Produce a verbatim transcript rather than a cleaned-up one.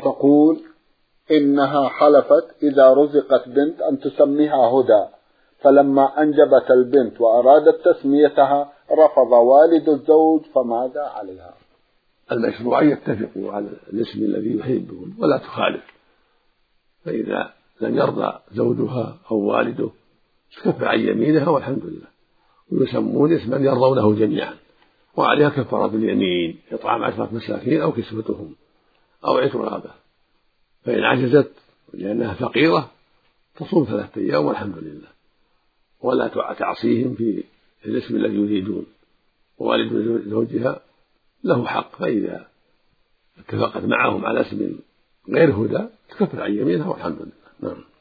وتقول إنها حلفت إذا رزقت بنت أن تسميها هدى، فلما أنجبت البنت وأرادت تسميتها رفض والد الزوج، فماذا عليها؟ المشروع أن يتفقوا على الاسم الذي يحبون ولا تخالف، فإذا لم يرضى زوجها أو والده كف عن يمينها والحمد لله، ويسمون اسما يرضونه جميعا، وعليها كفارة اليمين إطعام عشرة مساكين أو كسوتهم أو عتق رقبة، فإن عجزت لأنها فقيرة تصوم ثلاثة أيام والحمد لله، ولا تعصيهم في الاسم الذي يريدون. ووالد زوجها له حق، فإذا اتفقت معهم على اسم غير هدى تكفر عن يمينها والحمد لله. نعم.